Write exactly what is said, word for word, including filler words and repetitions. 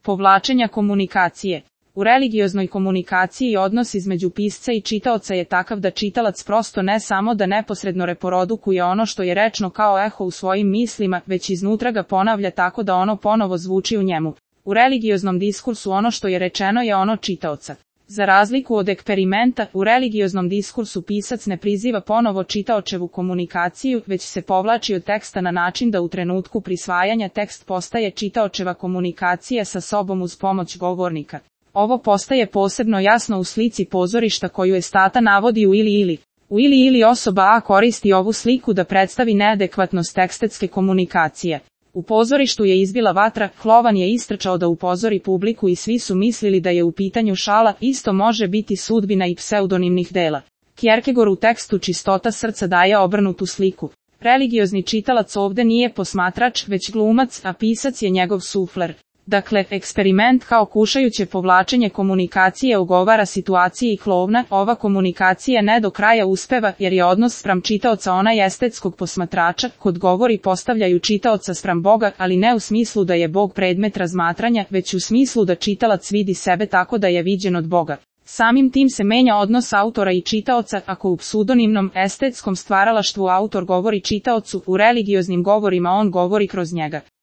Povlačenja komunikacije. U religioznoj komunikaciji odnos između pisca i čitaoca je takav da čitalac prosto ne samo da neposredno reprodukuje ono što je rečno kao eho u svojim mislima, već iznutra ga ponavlja tako da ono ponovo zvuči u njemu. U religioznom diskursu ono što je rečeno je ono čitaoca. Za razliku od eksperimenta, u religioznom diskursu pisac ne priziva ponovo čitaočevu komunikaciju, već se povlači od teksta na način da u trenutku prisvajanja tekst postaje čitaočeva komunikacija sa sobom uz pomoć govornika. Ovo postaje posebno jasno u slici pozorišta koju Estata navodi u Ili Ili. U Ili Ili osoba A koristi ovu sliku da predstavi neadekvatnost estetske komunikacije. U pozorištu je izbila vatra, Slovan je istrčao da upozori publiku i svi su mislili da je u pitanju šala, isto može biti sudbina i pseudonimnih dela. Kierkegaard u tekstu Čistota srca daje obrnutu sliku. Religiozni čitalac ovde nije posmatrač, već glumac, a pisac je njegov sufler. Dakle, eksperiment kao kušajuće povlačenje komunikacije ogovara situaciji klovna, ova komunikacija ne do kraja uspeva jer je odnos spram čitaoca onaj estetskog posmatrača, kod govori postavljaju čitaoca spram Boga, ali ne u smislu da je Bog predmet razmatranja, već u smislu da čitalac vidi sebe tako da je viđen od Boga. Samim tim se menja odnos autora i čitaoca, ako u pseudonimnom estetskom stvaralaštvu autor govori čitaocu, u religioznim govorima on govori kroz njega.